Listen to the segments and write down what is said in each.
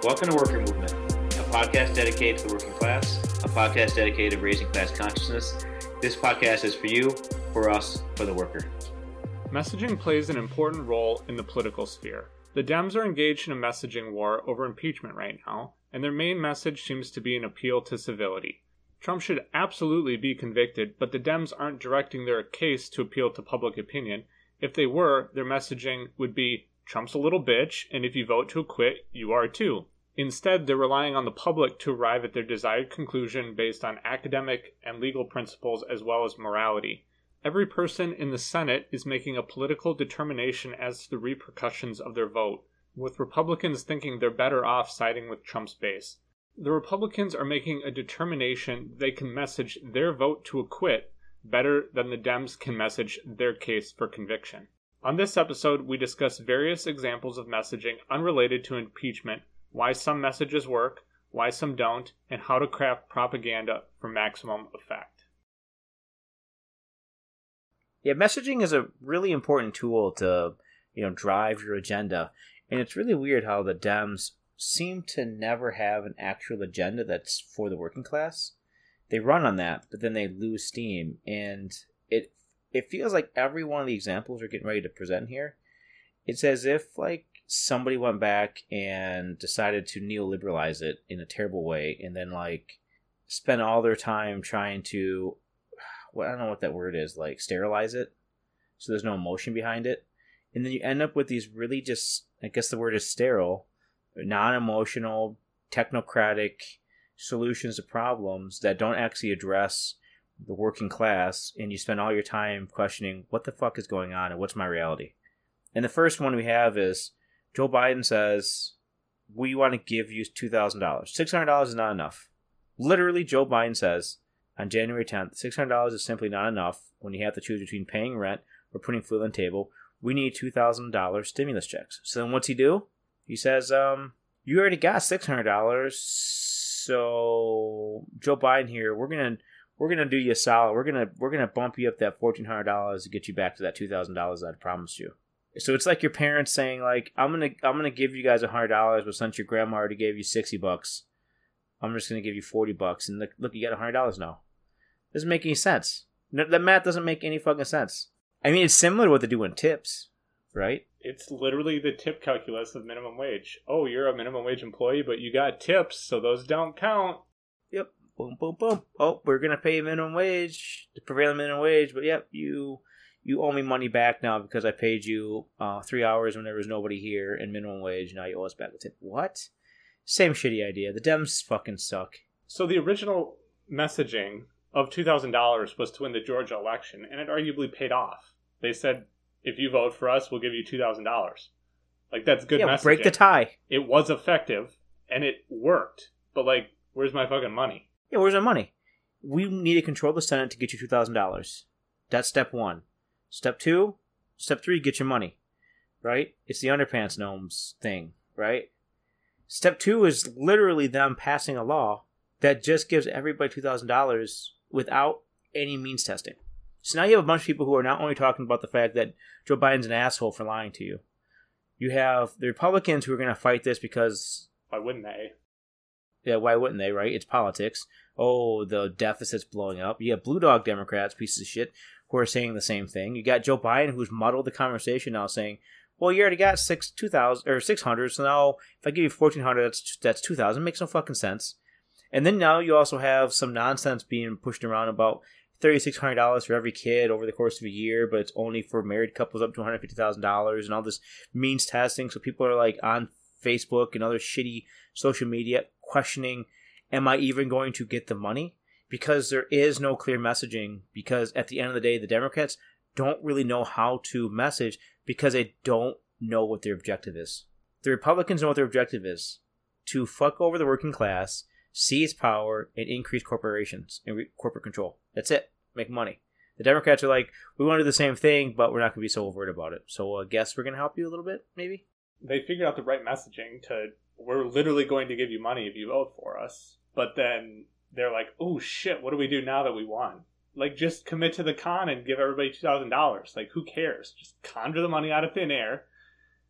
Welcome to Worker Movement, a podcast dedicated to the working class, a podcast dedicated to raising class consciousness. This podcast is for you, for us, for the worker. Messaging plays an important role in the political sphere. The Dems are engaged in a messaging war over impeachment right now, and their main message seems to be an appeal to civility. Trump should absolutely be convicted, but the Dems aren't directing their case to appeal to public opinion. If they were, their messaging would be, Trump's a little bitch, and if you vote to acquit, you are too. Instead, they're relying on the public to arrive at their desired conclusion based on academic and legal principles as well as morality. Every person in the Senate is making a political determination as to the repercussions of their vote, with Republicans thinking they're better off siding with Trump's base. The Republicans are making a determination they can message their vote to acquit better than the Dems can message their case for conviction. On this episode, we discuss various examples of messaging unrelated to impeachment, why some messages work, why some don't, and how to craft propaganda for maximum effect. Yeah, messaging is a really important tool to, drive your agenda. And it's really weird how the Dems seem to never have an actual agenda that's for the working class. They run on that, but then they lose steam. And it feels like every one of the examples we're getting ready to present here, it's as if somebody went back and decided to neoliberalize it in a terrible way, and then spend all their time trying to, I don't know what that word is, sterilize it, so there's no emotion behind it, and then you end up with these really just, I guess the word is sterile, non-emotional, technocratic solutions to problems that don't actually address the working class, and you spend all your time questioning what the fuck is going on and what's my reality. And the first one we have is Joe Biden says, we want to give you $2,000. $600 is not enough. Literally, Joe Biden says on January 10th, $600 is simply not enough when you have to choose between paying rent or putting food on the table. We need $2,000 stimulus checks. So then what's he do? He says, you already got $600, so Joe Biden here, we're gonna do you a solid. We're gonna bump you up that $1,400 to get you back to that $2,000 that I promised you. So it's like your parents saying, I'm gonna give you guys $100, but since your grandma already gave you $60, I'm just gonna give you $40, and look, you got $100 now. Doesn't make any sense. No, that math doesn't make any fucking sense. I mean, it's similar to what they do in tips, right? It's literally the tip calculus of minimum wage. Oh, you're a minimum wage employee, but you got tips, so those don't count. Yep. Boom, boom, boom. Oh, we're gonna pay minimum wage, the prevailing minimum wage, but yep, you owe me money back now because I paid you 3 hours when there was nobody here and minimum wage. Now you owe us back the tip. What? Same shitty idea. The Dems fucking suck. So the original messaging of $2,000 was to win the Georgia election, and it arguably paid off. They said, if you vote for us, we'll give you $2,000. That's good messaging. Break the tie. It was effective, and it worked. But, where's my fucking money? Yeah, where's our money? We need to control the Senate to get you $2,000. That's step one. Step two, step three, get your money, right? It's the underpants gnomes thing, right? Step two is literally them passing a law that just gives everybody $2,000 without any means testing. So now you have a bunch of people who are not only talking about the fact that Joe Biden's an asshole for lying to you. You have the Republicans who are going to fight this because... Why wouldn't they? Yeah, why wouldn't they, right? It's politics. Oh, the deficit's blowing up. You have Blue Dog Democrats, pieces of shit, who are saying the same thing. You got Joe Biden, who's muddled the conversation now, saying, well, you already got $600, so now if I give you $1,400, that's $2,000. Makes no fucking sense. And then now you also have some nonsense being pushed around about $3,600 for every kid over the course of a year, but it's only for married couples up to $150,000 and all this means testing. So people are on Facebook and other shitty social media questioning, am I even going to get the money? Because there is no clear messaging, because at the end of the day, the Democrats don't really know how to message because they don't know what their objective is. The Republicans know what their objective is: to fuck over the working class, seize power, and increase corporations and corporate control. That's it. Make money. The Democrats are we want to do the same thing, but we're not going to be so overt about it. So I guess we're going to help you a little bit, maybe? They figured out the right messaging to, we're literally going to give you money if you vote for us. But then they're like, oh shit, what do we do now that we won? Just commit to the con and give everybody $2,000. Who cares? Just conjure the money out of thin air. Yeah,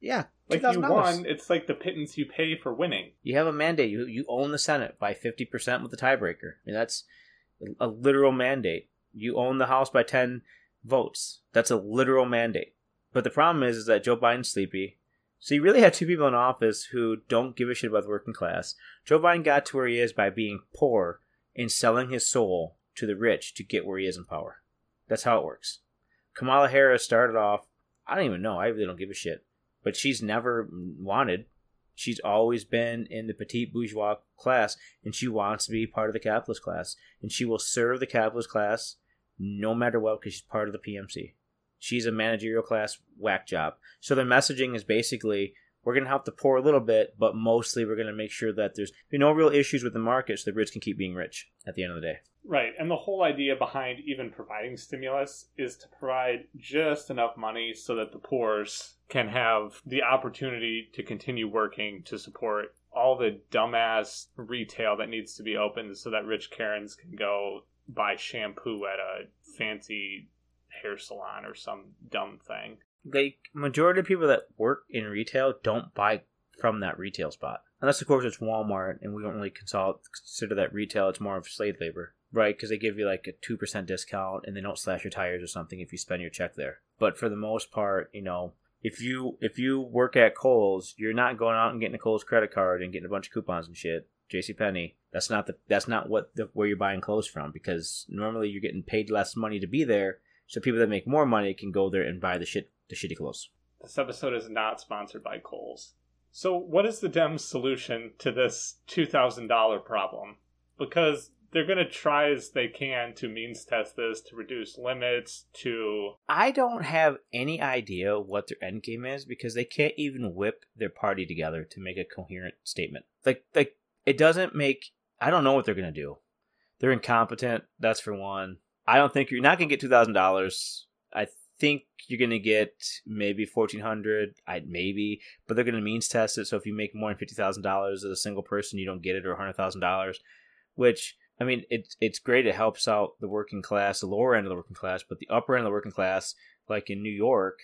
Like, you won, it's like the pittance you pay for winning. You have a mandate. You own the Senate by 50% with the tiebreaker. I mean, that's a literal mandate. You own the House by 10 votes. That's a literal mandate. But the problem is that Joe Biden's sleepy. So you really have two people in office who don't give a shit about the working class. Joe Biden got to where he is by being poor and selling his soul to the rich to get where he is in power. That's how it works. Kamala Harris started off, I don't even know, I really don't give a shit. But she's never wanted. She's always been in the petite bourgeois class, and she wants to be part of the capitalist class. And she will serve the capitalist class no matter what, because she's part of the PMC. She's a managerial class whack job. So their messaging is basically, we're going to help the poor a little bit, but mostly we're going to make sure that there's no real issues with the market so the rich can keep being rich at the end of the day. Right, and the whole idea behind even providing stimulus is to provide just enough money so that the poors can have the opportunity to continue working to support all the dumbass retail that needs to be opened so that rich Karens can go buy shampoo at a fancy hair salon or some dumb thing. Like, majority of people that work in retail don't buy from that retail spot. Unless, of course, it's Walmart, and we don't really consider that retail. It's more of slave labor, right? Because they give you like a 2% discount, and they don't slash your tires or something if you spend your check there. But for the most part, you know, if you work at Kohl's, you're not going out and getting a Kohl's credit card and getting a bunch of coupons and shit. JCPenney, that's not where you're buying clothes from, because normally you're getting paid less money to be there, so people that make more money can go there and buy the shitty clothes. This episode is not sponsored by Kohl's. So what is the Dems' solution to this $2,000 problem? Because they're going to try as they can to means test this, to reduce limits, to... I don't have any idea what their end game is, because they can't even whip their party together to make a coherent statement. Like it doesn't make... I don't know what they're going to do. They're incompetent, that's for one. I don't think you're not going to get $2,000. I think you're going to get maybe $1,400, maybe, but they're going to means test it. So if you make more than $50,000 as a single person, you don't get it, or $100,000, which, I mean, it's great. It helps out the working class, the lower end of the working class, but the upper end of the working class, like in New York,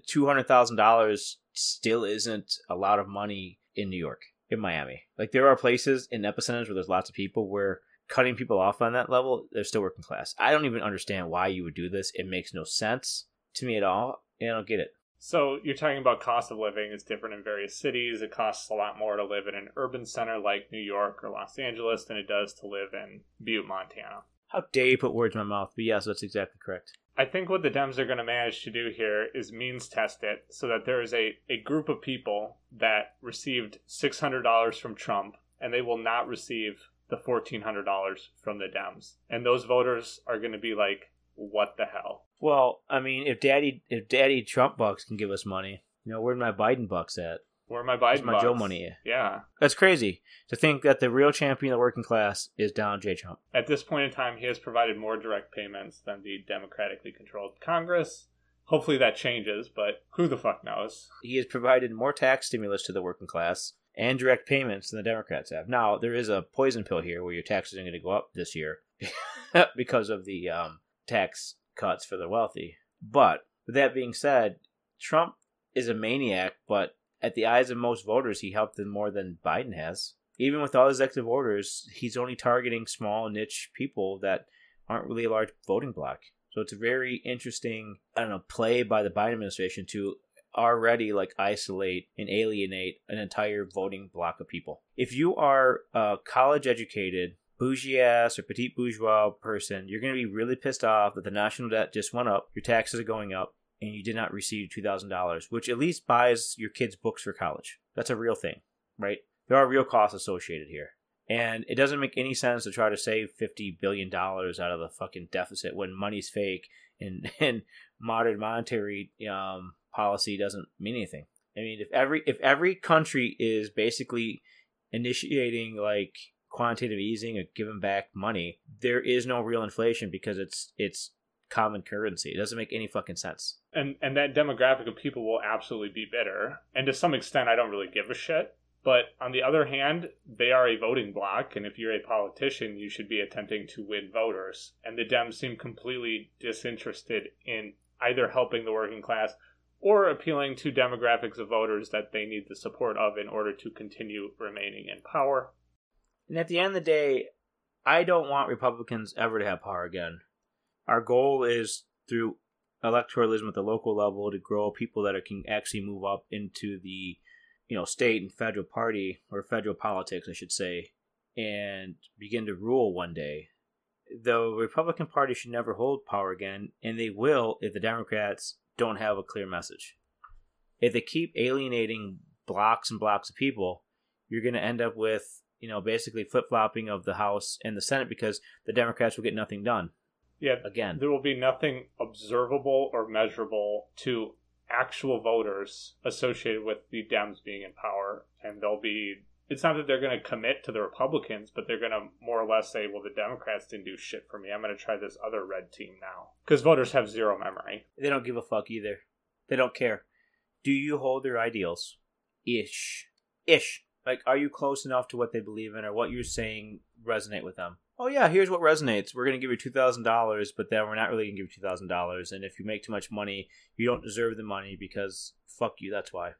$200,000 still isn't a lot of money in New York, in Miami. Like, there are places in epicenters where there's lots of people where cutting people off on that level, they're still working class. I don't even understand why you would do this. It makes no sense to me at all. I don't get it. So you're talking about cost of living is different in various cities. It costs a lot more to live in an urban center like New York or Los Angeles than it does to live in Butte, Montana. How dare you put words in my mouth? But yes, that's exactly correct. I think what the Dems are going to manage to do here is means test it so that there is a group of people that received $600 from Trump, and they will not receive the $1,400 from the Dems. And those voters are going to be like, what the hell? Well, I mean, if Daddy Trump bucks can give us money, you know, where's my Biden bucks at? Where are my Biden bucks? My Joe money. Yeah. That's crazy to think that the real champion of the working class is Donald J. Trump. At this point in time, he has provided more direct payments than the democratically controlled Congress. Hopefully that changes, but who the fuck knows? He has provided more tax stimulus to the working class and direct payments than the Democrats have. Now, there is a poison pill here where your taxes are going to go up this year because of the tax cuts for the wealthy. But with that being said, Trump is a maniac, but at the eyes of most voters, he helped them more than Biden has. Even with all his executive orders, he's only targeting small niche people that aren't really a large voting bloc. So it's a very interesting, play by the Biden administration to already isolate and alienate an entire voting bloc of people. If you are a college educated, bougie ass or petite bourgeois person, you're going to be really pissed off that the national debt just went up, your taxes are going up, and you did not receive $2,000, which at least buys your kids books for college. That's a real thing, right? There are real costs associated here. And it doesn't make any sense to try to save $50 billion out of the fucking deficit when money's fake and modern monetary policy doesn't mean anything. I mean, if every country is basically initiating quantitative easing or giving back money, there is no real inflation because it's common currency. It doesn't make any fucking sense. And that demographic of people will absolutely be bitter. And to some extent, I don't really give a shit. But on the other hand, they are a voting bloc, and if you're a politician, you should be attempting to win voters. And the Dems seem completely disinterested in either helping the working class or appealing to demographics of voters that they need the support of in order to continue remaining in power. And at the end of the day, I don't want Republicans ever to have power again. Our goal is through electoralism at the local level to grow people that can actually move up into the state and federal party, or federal politics, I should say, and begin to rule one day. The Republican Party should never hold power again, and they will if the Democrats don't have a clear message. If they keep alienating blocks and blocks of people, you're going to end up with, basically flip-flopping of the House and the Senate because the Democrats will get nothing done. Yeah, again, there will be nothing observable or measurable to actual voters associated with the Dems being in power, and it's not that they're going to commit to the Republicans, but they're going to more or less say, well, the Democrats didn't do shit for me. I'm going to try this other red team now. Because voters have zero memory. They don't give a fuck either. They don't care. Do you hold their ideals? Ish. Like, are you close enough to what they believe in, or what you're saying resonate with them? Oh yeah, here's what resonates. We're going to give you $2,000, but then we're not really going to give you $2,000. And if you make too much money, you don't deserve the money because fuck you, that's why.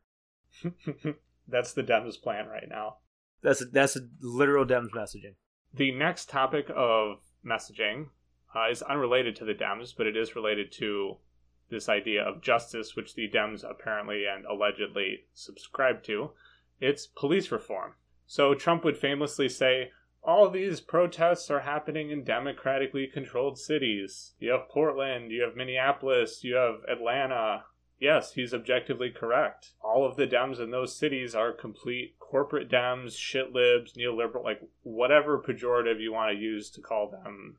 That's the Dems plan right now. That's a literal Dems messaging. The next topic of messaging is unrelated to the Dems, but it is related to this idea of justice, which the Dems apparently and allegedly subscribe to. It's police reform. So Trump would famously say, all these protests are happening in democratically controlled cities. You have Portland, you have Minneapolis, you have Atlanta. Yes, he's objectively correct. All of the Dems in those cities are complete corporate Dems, shit libs, neoliberal, like whatever pejorative you want to use to call them,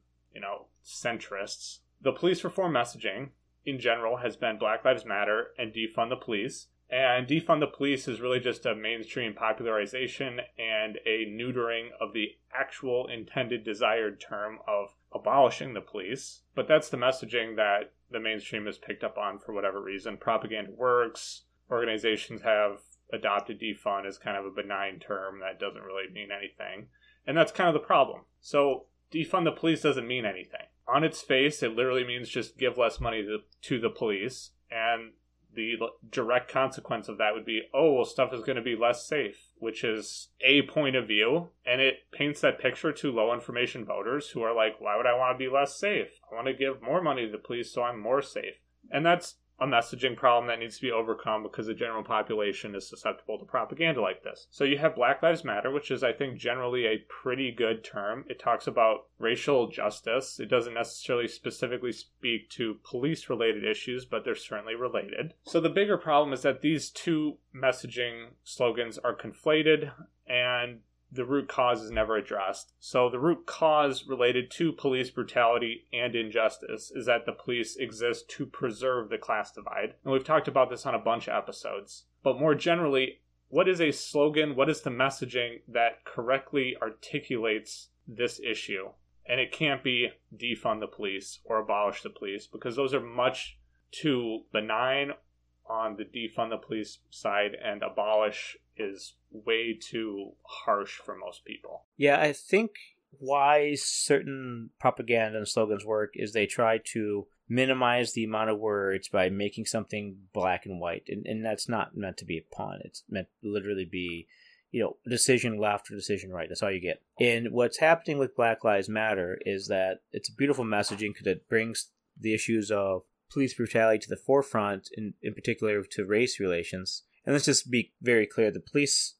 centrists. The police reform messaging, in general, has been Black Lives Matter and defund the police. And defund the police is really just a mainstream popularization and a neutering of the actual intended desired term of abolishing the police. But that's the messaging that the mainstream has picked up on for whatever reason. Propaganda works. Organizations have adopted defund as kind of a benign term that doesn't really mean anything. And that's kind of the problem. So defund the police doesn't mean anything. On its face, it literally means just give less money to the police. And the direct consequence of that would be, stuff is going to be less safe, which is a point of view. And it paints that picture to low information voters who are like, why would I want to be less safe? I want to give more money to the police so I'm more safe. And that's a messaging problem that needs to be overcome because the general population is susceptible to propaganda like this. So you have Black Lives Matter, which is, I think, generally a pretty good term. It talks about racial justice. It doesn't necessarily specifically speak to police-related issues, but they're certainly related. So the bigger problem is that these two messaging slogans are conflated, and the root cause is never addressed. So the root cause related to police brutality and injustice is that the police exist to preserve the class divide. And we've talked about this on a bunch of episodes. But more generally, what is a slogan? What is the messaging that correctly articulates this issue? And it can't be defund the police or abolish the police, because those are much too benign on the defund the police side, and abolish is way too harsh for most people. Yeah, I think why certain propaganda and slogans work is they try to minimize the amount of words by making something black and white. And that's not meant to be a pun. It's meant to literally be, decision left or decision right. That's all you get. And what's happening with Black Lives Matter is that it's a beautiful messaging because it brings the issues of police brutality to the forefront, in particular to race relations. And let's just be very clear. The police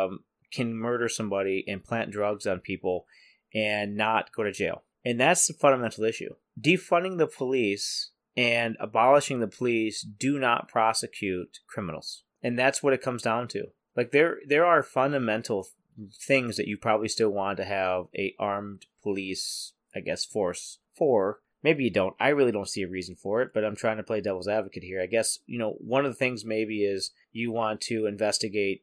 can murder somebody and plant drugs on people and not go to jail. And that's the fundamental issue. Defunding the police and abolishing the police do not prosecute criminals. And that's what it comes down to. Like, there are fundamental things that you probably still want to have a armed police, force for. Maybe you don't. I really don't see a reason for it, but I'm trying to play devil's advocate here. I guess, one of the things maybe is you want to investigate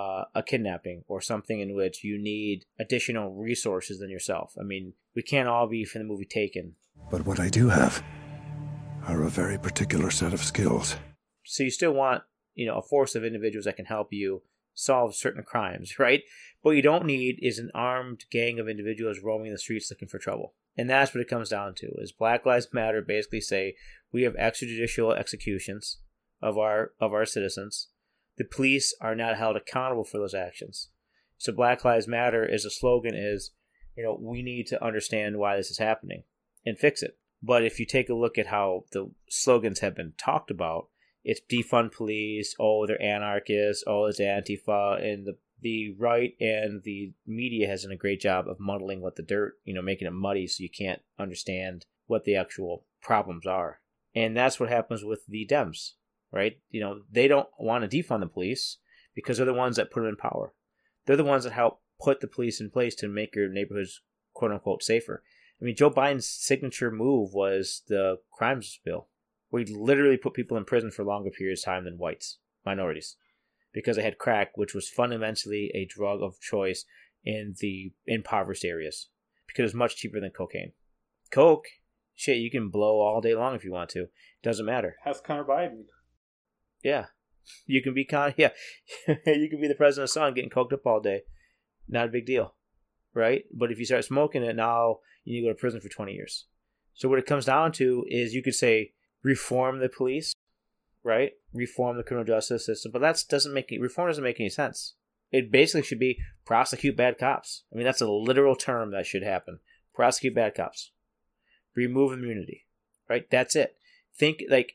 a kidnapping or something in which you need additional resources than yourself. I mean, we can't all be from the movie Taken. But what I do have are a very particular set of skills. So you still want, a force of individuals that can help you solve certain crimes, right? What you don't need is an armed gang of individuals roaming the streets looking for trouble. And that's what it comes down to, is Black Lives Matter basically say we have extrajudicial executions of our citizens, the police are not held accountable for those actions. So Black Lives Matter as a slogan is, we need to understand why this is happening and fix it. But if you take a look at how the slogans have been talked about, it's defund police, they're anarchists, it's Antifa, and the right and the media has done a great job of muddling with the dirt, making it muddy so you can't understand what the actual problems are. And that's what happens with the Dems, right? They don't want to defund the police because they're the ones that put them in power. They're the ones that help put the police in place to make your neighborhoods, quote unquote, safer. I mean, Joe Biden's signature move was the crimes bill, where he literally put people in prison for longer periods of time than whites, minorities, because they had crack, which was fundamentally a drug of choice in the impoverished areas, because it's much cheaper than cocaine. Coke, shit, you can blow all day long if you want to. Doesn't matter. Ask Connor Biden. Yeah. You can be you can be the president's son getting coked up all day. Not a big deal, right? But if you start smoking it, now you need to go to prison for 20 years. So what it comes down to is you could say reform the police, right? Reform the criminal justice system, but reform doesn't make any sense. It basically should be prosecute bad cops. I mean, that's a literal term that should happen. Prosecute bad cops. Remove immunity, right? That's it. Think like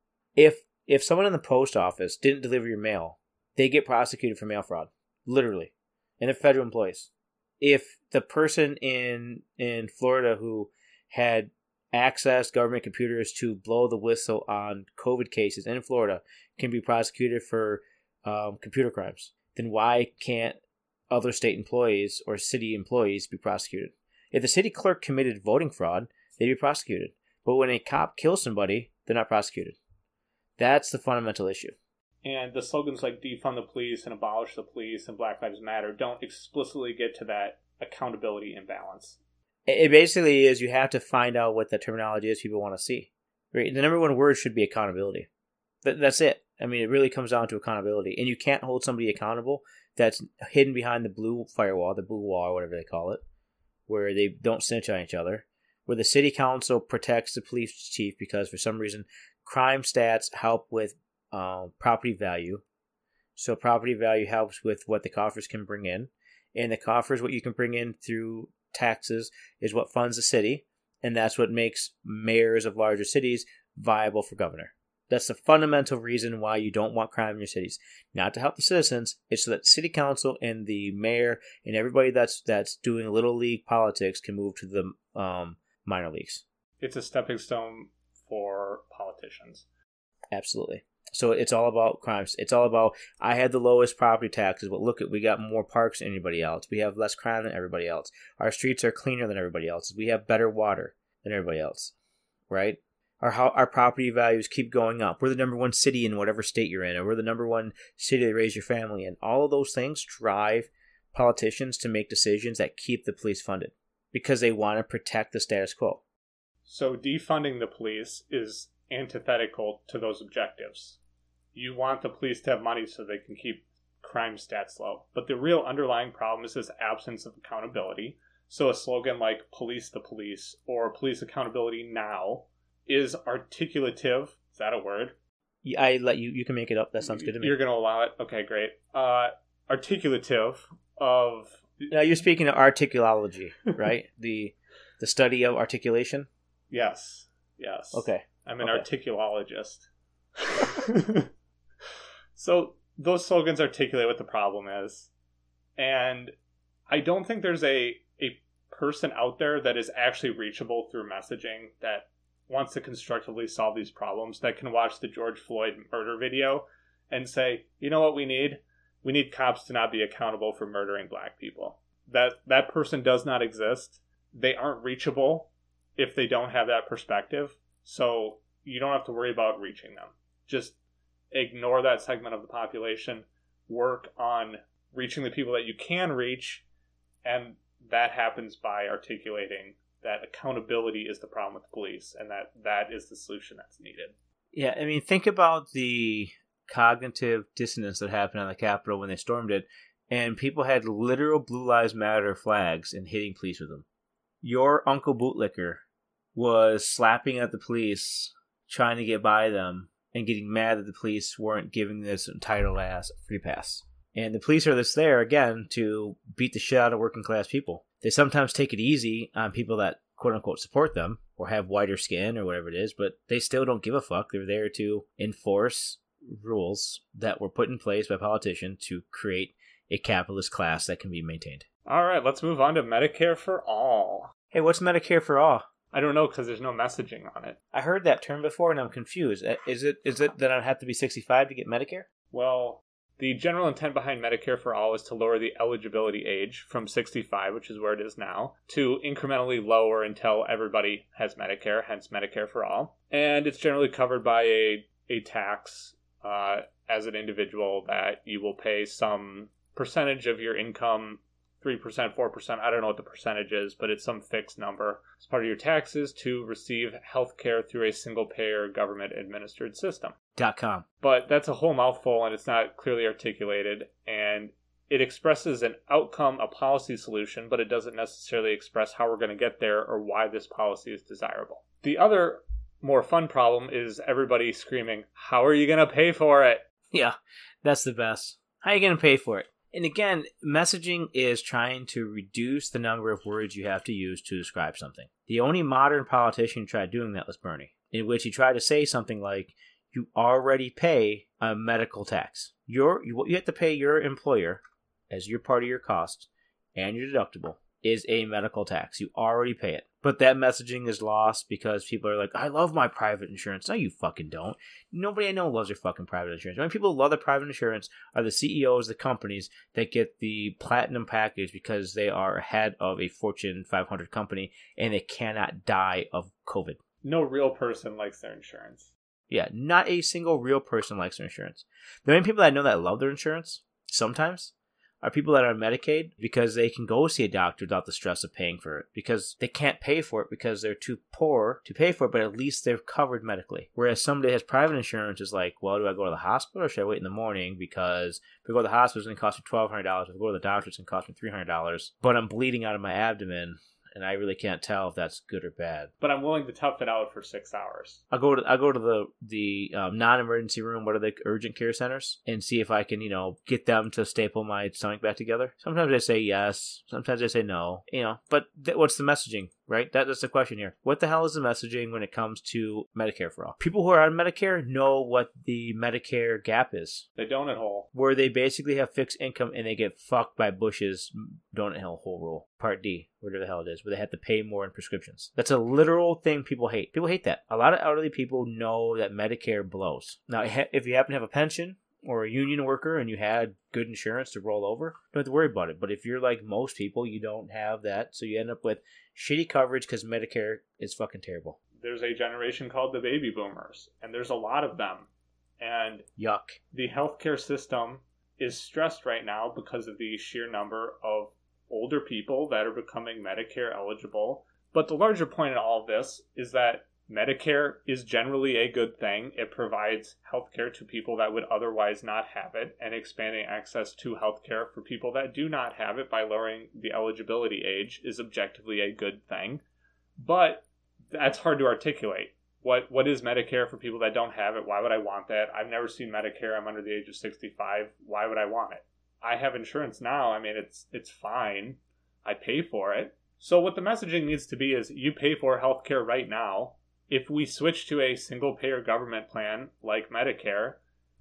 if someone in the post office didn't deliver your mail, they get prosecuted for mail fraud, literally, and they're federal employees. If the person in Florida who had accessed government computers to blow the whistle on COVID cases in Florida can be prosecuted for computer crimes, then why can't other state employees or city employees be prosecuted? If the city clerk committed voting fraud, they'd be prosecuted. But when a cop kills somebody, they're not prosecuted. That's the fundamental issue. And the slogans like defund the police and abolish the police and Black Lives Matter don't explicitly get to that accountability imbalance. It basically is you have to find out what the terminology is people want to see. Right? The number one word should be accountability. That's it. I mean, it really comes down to accountability. And you can't hold somebody accountable that's hidden behind the blue firewall, the blue wall, or whatever they call it, where they don't snitch on each other, where the city council protects the police chief because for some reason crime stats help with property value. So property value helps with what the coffers can bring in. And the coffers, what you can bring in through taxes, is what funds the city. And that's what makes mayors of larger cities viable for governor. That's the fundamental reason why you don't want crime in your cities. Not to help the citizens, it's so that city council and the mayor and everybody that's doing little league politics can move to the minor leagues. It's a stepping stone for politicians. Absolutely. So it's all about crimes. It's all about, I had the lowest property taxes, but look, we got more parks than anybody else. We have less crime than everybody else. Our streets are cleaner than everybody else. We have better water than everybody else, right? Our property values keep going up. We're the number one city in whatever state you're in, or we're the number one city to raise your family in. All of those things drive politicians to make decisions that keep the police funded because they want to protect the status quo. So defunding the police is antithetical to those objectives. You want the police to have money so they can keep crime stats low. But the real underlying problem is this absence of accountability. So a slogan like police the police or police accountability now is articulative. Is that a word? I let you can make it up. That sounds good to me. You're going to allow it? Okay, great. Articulative of... Now you're speaking of articulology, right? the study of articulation? Yes. Okay. I'm an articulologist. So those slogans articulate what the problem is. And I don't think there's a person out there that is actually reachable through messaging that wants to constructively solve these problems, that can watch the George Floyd murder video and say, you know what we need? We need cops to not be accountable for murdering black people. That person does not exist. They aren't reachable if they don't have that perspective. So you don't have to worry about reaching them. Just ignore that segment of the population. Work on reaching the people that you can reach. And that happens by articulating that accountability is the problem with the police and that is the solution that's needed. Yeah, I mean, think about the cognitive dissonance that happened on the Capitol when they stormed it, and people had literal Blue Lives Matter flags and hitting police with them. Your Uncle Bootlicker was slapping at the police, trying to get by them, and getting mad that the police weren't giving this entitled ass a free pass. And the police are just there, again, to beat the shit out of working class people. They sometimes take it easy on people that, quote unquote, support them or have whiter skin or whatever it is, but they still don't give a fuck. They're there to enforce rules that were put in place by politicians to create a capitalist class that can be maintained. All right, let's move on to Medicare for All. Hey, what's Medicare for All? I don't know because there's no messaging on it. I heard that term before and I'm confused. Is it that I have to be 65 to get Medicare? Well, the general intent behind Medicare for All is to lower the eligibility age from 65, which is where it is now, to incrementally lower until everybody has Medicare, hence Medicare for All. And it's generally covered by a tax as an individual that you will pay some percentage of your income, 3%, 4%, I don't know what the percentage is, but it's some fixed number as part of your taxes to receive health care through a single-payer government-administered system. .com. But that's a whole mouthful, and it's not clearly articulated, and it expresses an outcome, a policy solution, but it doesn't necessarily express how we're going to get there or why this policy is desirable. The other more fun problem is everybody screaming, how are you going to pay for it? Yeah, that's the best. How are you going to pay for it? And again, messaging is trying to reduce the number of words you have to use to describe something. The only modern politician who tried doing that was Bernie, in which he tried to say something like, you already pay a medical tax. You have to pay your employer as your part of your cost and your deductible is a medical tax. You already pay it. But that messaging is lost because people are like, I love my private insurance. No, you fucking don't. Nobody I know loves their fucking private insurance. The only people who love their private insurance are the CEOs of the companies that get the platinum package because they are head of a Fortune 500 company and they cannot die of COVID. No real person likes their insurance. Yeah, not a single real person likes their insurance. The only people that I know that love their insurance, sometimes, are people that are on Medicaid because they can go see a doctor without the stress of paying for it. Because they can't pay for it because they're too poor to pay for it, but at least they're covered medically. Whereas somebody that has private insurance is like, well, do I go to the hospital or should I wait in the morning? Because if I go to the hospital, it's going to cost me $1,200. If I go to the doctor, it's going to cost me $300. But I'm bleeding out of my abdomen, and I really can't tell if that's good or bad. But I'm willing to tough it out for 6 hours. I'll go to the non-emergency room, what are the urgent care centers, and see if I can, get them to staple my stomach back together. Sometimes they say yes, sometimes they say no, but what's the messaging, right? That's the question here. What the hell is the messaging when it comes to Medicare for All? People who are on Medicare know what the Medicare gap is. The donut hole. Where they basically have fixed income and they get fucked by Bush's donut hole rule. Part D, whatever the hell it is, where they have to pay more in prescriptions. That's a literal thing people hate. People hate that. A lot of elderly people know that Medicare blows. Now, if you happen to have a pension or a union worker and you had good insurance to roll over, don't have to worry about it. But if you're like most people, you don't have that, so you end up with shitty coverage because Medicare is fucking terrible. There's a generation called the baby boomers, and there's a lot of them. And yuck. The healthcare system is stressed right now because of the sheer number of older people that are becoming Medicare eligible. But the larger point in all of this is that Medicare is generally a good thing. It provides healthcare to people that would otherwise not have it, and expanding access to healthcare for people that do not have it by lowering the eligibility age is objectively a good thing. But that's hard to articulate. What is Medicare for people that don't have it? Why would I want that? I've never seen Medicare. I'm under the age of 65. Why would I want it? I have insurance now. I mean, it's fine. I pay for it. So what the messaging needs to be is you pay for healthcare right now. If we switch to a single-payer government plan like Medicare,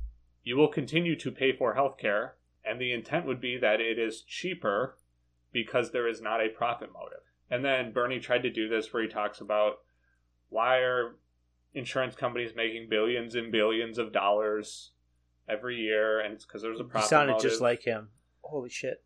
you will continue to pay for healthcare, and the intent would be that it is cheaper because there is not a profit motive. And then Bernie tried to do this where he talks about why are insurance companies making billions and billions of dollars every year, and it's because there's a profit motive. You sounded just like him. Holy shit.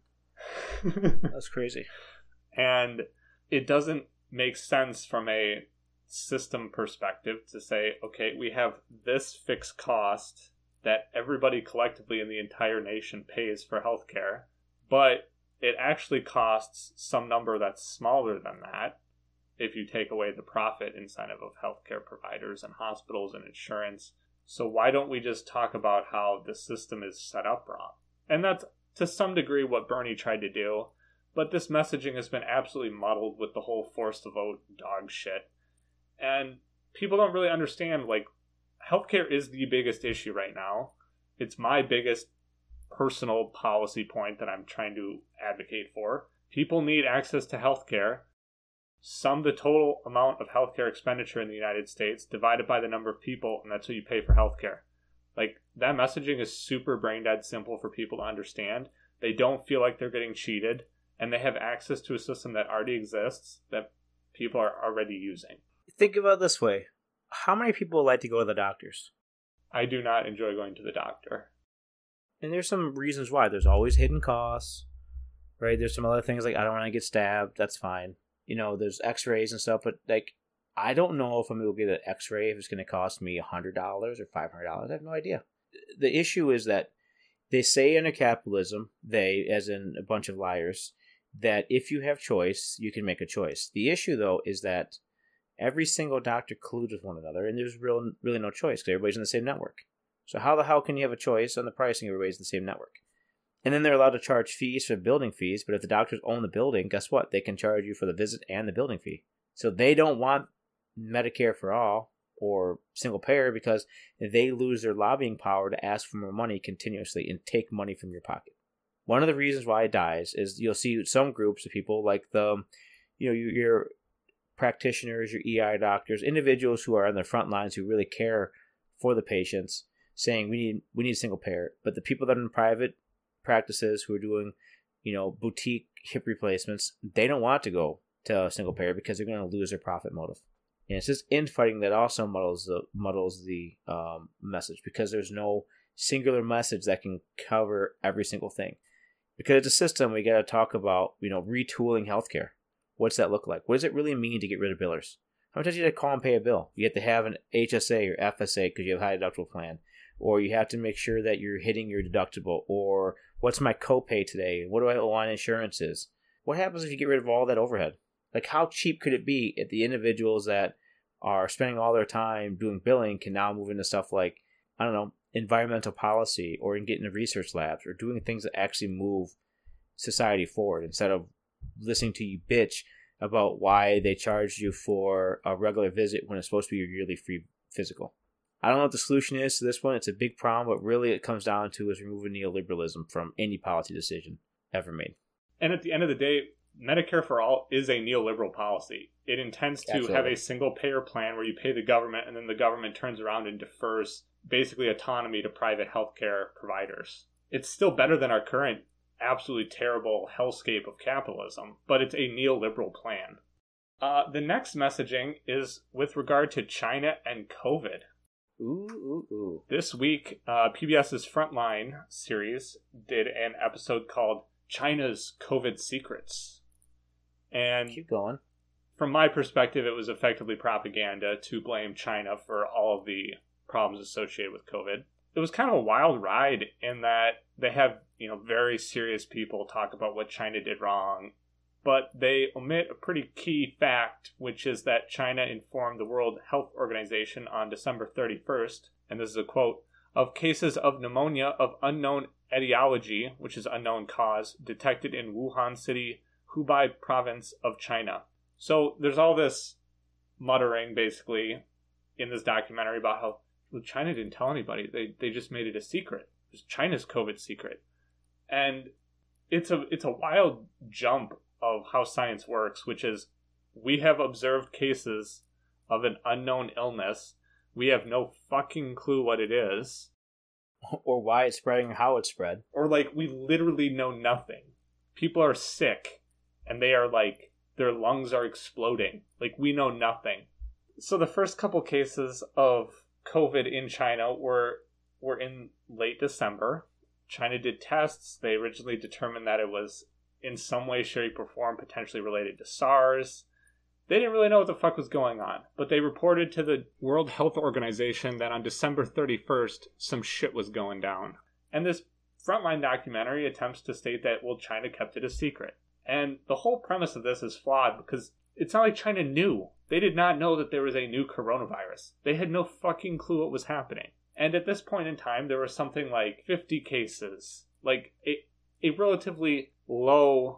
That's crazy. And it doesn't make sense from a system perspective to say, okay, we have this fixed cost that everybody collectively in the entire nation pays for healthcare, but it actually costs some number that's smaller than that if you take away the profit incentive of healthcare providers and hospitals and insurance. So why don't we just talk about how the system is set up wrong? And that's to some degree what Bernie tried to do, but this messaging has been absolutely muddled with the whole forced to vote dog shit. And people don't really understand, like, healthcare is the biggest issue right now. It's my biggest personal policy point that I'm trying to advocate for. People need access to healthcare. Sum the total amount of healthcare expenditure in the United States divided by the number of people, and that's what you pay for healthcare. Like, that messaging is super brain dead simple for people to understand. They don't feel like they're getting cheated, and they have access to a system that already exists that people are already using. Think about it this way. How many people like to go to the doctors? I do not enjoy going to the doctor. And there's some reasons why. There's always hidden costs, right? There's some other things like, I don't want to get stabbed. That's fine. You know, there's x-rays and stuff, but like, I don't know if I'm going to get an x-ray if it's going to cost me $100 or $500. I have no idea. The issue is that they say under capitalism, they, as in a bunch of liars, that if you have choice, you can make a choice. The issue, though, is that every single doctor colludes with one another, and there's really no choice because everybody's in the same network. So how the hell can you have a choice on the pricing if everybody's in the same network? And then they're allowed to charge fees for building fees, but if the doctors own the building, guess what? They can charge you for the visit and the building fee. So they don't want Medicare for all or single payer because they lose their lobbying power to ask for more money continuously and take money from your pocket. One of the reasons why it dies is you'll see some groups of people like your practitioners, your EI doctors, individuals who are on the front lines who really care for the patients, saying we need single payer. But the people that are in private practices who are doing, boutique hip replacements, they don't want to go to a single payer because they're going to lose their profit motive. And it's this infighting that also muddles the message because there's no singular message that can cover every single thing. Because it's a system, we got to talk about, retooling healthcare. What's that look like? What does it really mean to get rid of billers? How much do you have to call and pay a bill? You have to have an HSA or FSA because you have a high deductible plan. Or you have to make sure that you're hitting your deductible. Or what's my copay today? What do I owe on insurances? What happens if you get rid of all that overhead? Like, how cheap could it be if the individuals that are spending all their time doing billing can now move into stuff like, environmental policy or in getting into research labs or doing things that actually move society forward instead of listening to you bitch about why they charged you for a regular visit when it's supposed to be your yearly free physical. I don't know what the solution is to this one. It's a big problem, but really it comes down to is removing neoliberalism from any policy decision ever made. And at the end of the day, Medicare for All is a neoliberal policy. It intends to have a single payer plan where you pay the government and then the government turns around and defers basically autonomy to private healthcare providers. It's still better than our current absolutely terrible hellscape of capitalism, but it's a neoliberal plan. The next messaging is with regard to China and COVID. Ooh. This week, PBS's Frontline series did an episode called China's COVID Secrets. And keep going. From my perspective, it was effectively propaganda to blame China for all of the problems associated with COVID. It was kind of a wild ride in that they have, very serious people talk about what China did wrong, but they omit a pretty key fact, which is that China informed the World Health Organization on December 31st, and this is a quote, of cases of pneumonia of unknown etiology, which is unknown cause, detected in Wuhan City, Hubei province of China. So there's all this muttering, basically, in this documentary about how China didn't tell anybody. They just made it a secret. It was China's COVID secret. And it's a wild jump of how science works, which is we have observed cases of an unknown illness. We have no fucking clue what it is. Or why it's spreading or how it's spread. Or, we literally know nothing. People are sick, and they are, their lungs are exploding. We know nothing. So the first couple cases of COVID in China were in late December. China did tests. They originally determined that it was in some way, shape, or form potentially related to SARS. They didn't really know what the fuck was going on, but they reported to the World Health Organization that on December 31st, some shit was going down. And this Frontline documentary attempts to state that, China kept it a secret. And the whole premise of this is flawed because it's not like China knew. They did not know that there was a new coronavirus. They had no fucking clue what was happening. And at this point in time, there was something like 50 cases, a relatively low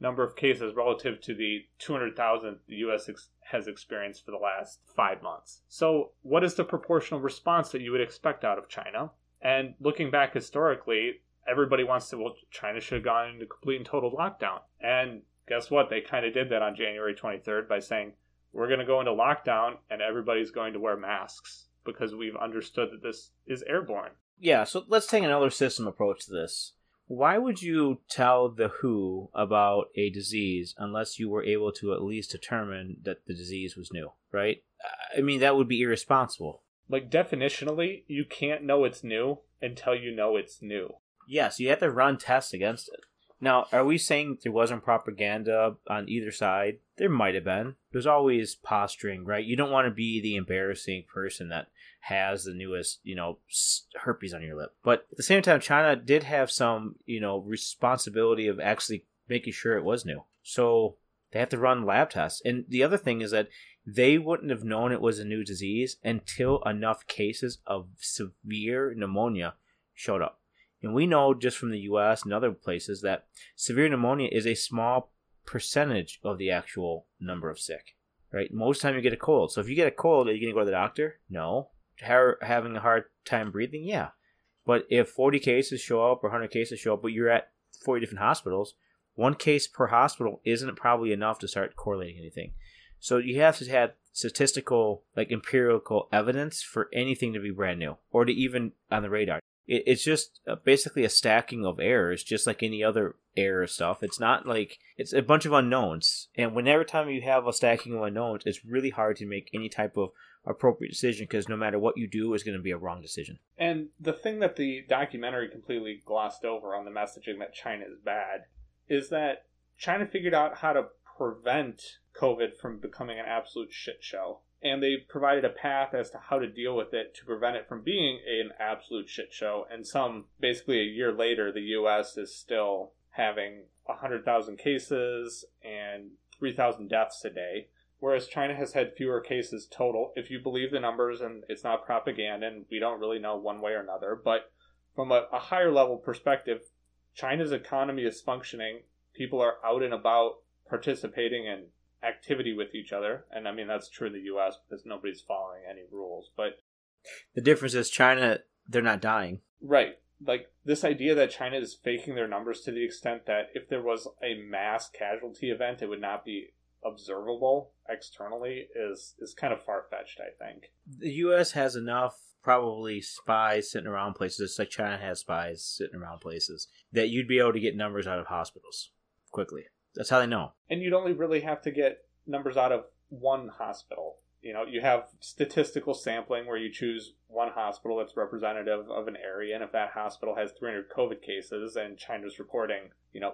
number of cases relative to the 200,000 the U.S. has experienced for the last 5 months. So what is the proportional response that you would expect out of China? And looking back historically, everybody wants to, well, China should have gone into complete and total lockdown. And guess what? They kind of did that on January 23rd by saying, we're going to go into lockdown and everybody's going to wear masks because we've understood that this is airborne. Yeah, so let's take another system approach to this. Why would you tell the WHO about a disease unless you were able to at least determine that the disease was new, right? I mean, that would be irresponsible. Like, definitionally, you can't know it's new until you know it's new. Yes, you have to run tests against it. Now, are we saying there wasn't propaganda on either side? There might have been. There's always posturing, right? You don't want to be the embarrassing person that has the newest, herpes on your lip. But at the same time, China did have some, responsibility of actually making sure it was new. So they have to run lab tests. And the other thing is that they wouldn't have known it was a new disease until enough cases of severe pneumonia showed up. And we know just from the U.S. and other places that severe pneumonia is a small percentage of the actual number of sick, right? Most of the time you get a cold. So if you get a cold, are you going to go to the doctor? No. Having a hard time breathing? Yeah. But if 40 cases show up or 100 cases show up, but you're at 40 different hospitals, one case per hospital isn't probably enough to start correlating anything. So you have to have statistical, empirical evidence for anything to be brand new or to even on the radar. It's just basically a stacking of errors, just like any other error stuff. It's not like it's a bunch of unknowns. And whenever time you have a stacking of unknowns, it's really hard to make any type of appropriate decision because no matter what you do, it's going to be a wrong decision. And the thing that the documentary completely glossed over on the messaging that China is bad is that China figured out how to prevent COVID from becoming an absolute shit show. And they provided a path as to how to deal with it to prevent it from being an absolute shit show. And basically a year later, the U.S. is still having 100,000 cases and 3,000 deaths a day. Whereas China has had fewer cases total, if you believe the numbers, and it's not propaganda, and we don't really know one way or another. But from a higher level perspective, China's economy is functioning. People are out and about participating in activity with each other. And I mean, that's true in the U.S. because nobody's following any rules. But the difference is China, they're not dying. Right. Like, this idea that China is faking their numbers to the extent that if there was a mass casualty event, it would not be observable externally is kind of far-fetched, I think. The U.S. has enough probably spies sitting around places, just like China has spies sitting around places, that you'd be able to get numbers out of hospitals quickly. That's how they know. And you'd only really have to get numbers out of one hospital. You have statistical sampling where you choose one hospital that's representative of an area, and if that hospital has 300 COVID cases and China's reporting,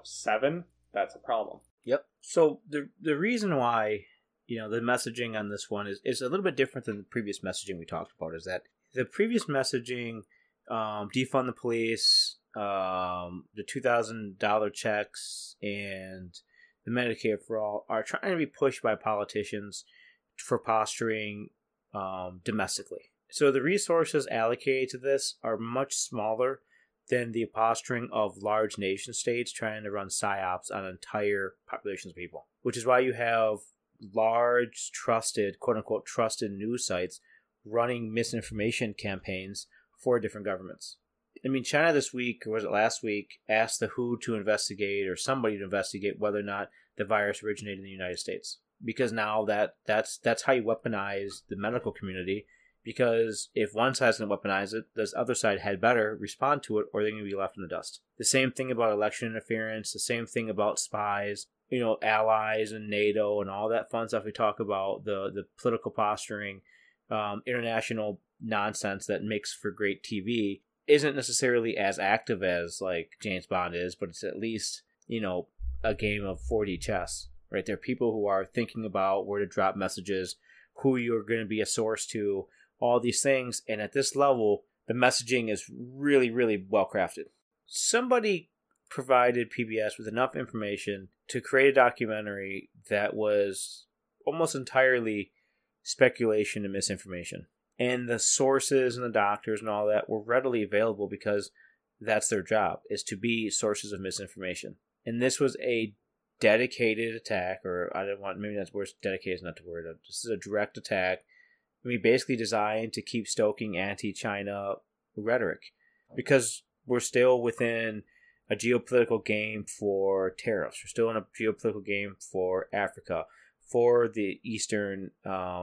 7, that's a problem. Yep. So the reason why, the messaging on this one is a little bit different than the previous messaging we talked about, is that the previous messaging, defund the police, the $2,000 checks, and the Medicare for All are trying to be pushed by politicians for posturing domestically. So the resources allocated to this are much smaller than the posturing of large nation states trying to run psyops on entire populations of people, which is why you have large, trusted, quote-unquote, trusted news sites running misinformation campaigns for different governments. I mean, China this week, or was it last week, asked the WHO to investigate, or somebody to investigate, whether or not the virus originated in the United States. Because now that's how you weaponize the medical community. Because if one side's going to weaponize it, this other side had better respond to it, or they're going to be left in the dust. The same thing about election interference, the same thing about spies, allies and NATO and all that fun stuff we talk about, the political posturing, international nonsense that makes for great TV, isn't necessarily as active as like James Bond is, but it's at least, a game of 4D chess, right? There are people who are thinking about where to drop messages, who you're going to be a source to, all these things. And at this level, the messaging is really, really well crafted. Somebody provided PBS with enough information to create a documentary that was almost entirely speculation and misinformation. And the sources and the doctors and all that were readily available because that's their job, is to be sources of misinformation. And this was a dedicated attack, or maybe that's worse, dedicated is not the word. This is a direct attack. I mean, basically designed to keep stoking anti-China rhetoric, because we're still within a geopolitical game for tariffs. We're still in a geopolitical game for Africa, for the Eastern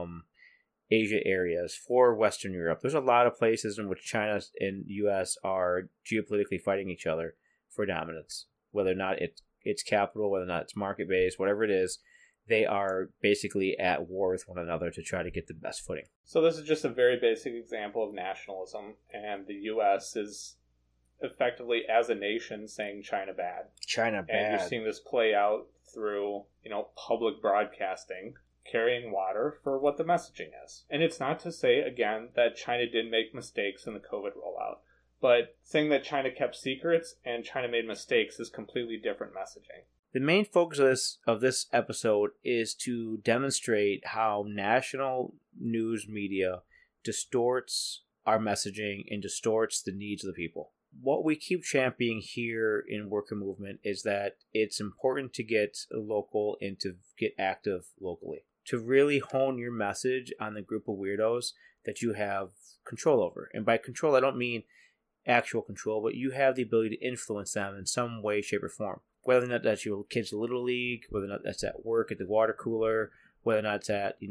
Asia areas, for Western Europe. There's a lot of places in which China and the U.S. are geopolitically fighting each other for dominance, whether or not it's capital, whether or not it's market-based, whatever it is. They are basically at war with one another to try to get the best footing. So this is just a very basic example of nationalism, and the U.S. is effectively, as a nation, saying China bad. China bad. And you're seeing this play out through, public broadcasting, carrying water for what the messaging is. And it's not to say, again, that China did make mistakes in the COVID rollout, but saying that China kept secrets and China made mistakes is completely different messaging. The main focus of this episode is to demonstrate how national news media distorts our messaging and distorts the needs of the people. What we keep championing here in Worker Movement is that it's important to get local and to get active locally, to really hone your message on the group of weirdos that you have control over. And by control, I don't mean actual control, but you have the ability to influence them in some way, shape, or form. Whether or not that's your kids' little league, whether or not that's at work at the water cooler, whether or not it's at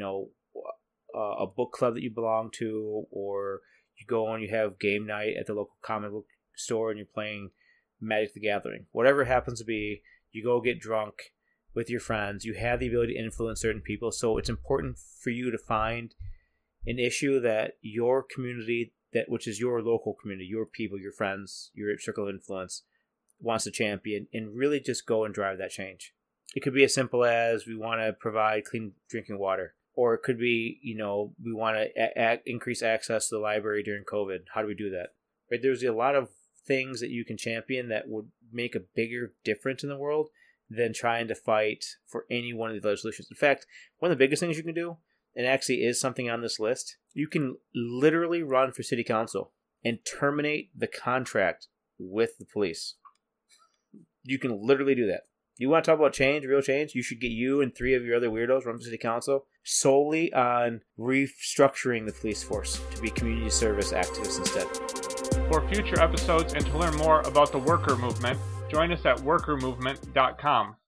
a book club that you belong to, or you go and you have game night at the local comic book store and you're playing Magic the Gathering. Whatever it happens to be, you go get drunk with your friends. You have the ability to influence certain people, so it's important for you to find an issue that your community, which is your local community, your people, your friends, your circle of influence, wants to champion, and really just go and drive that change. It could be as simple as we want to provide clean drinking water, or it could be, we want to increase access to the library during COVID. How do we do that? Right? There's a lot of things that you can champion that would make a bigger difference in the world than trying to fight for any one of the other solutions. In fact, one of the biggest things you can do, and actually is something on this list, you can literally run for city council and terminate the contract with the police. You can literally do that. You want to talk about change, real change? You should get you and 3 of your other weirdos run for city council solely on restructuring the police force to be community service activists instead. For future episodes and to learn more about the Worker Movement, join us at workermovement.com.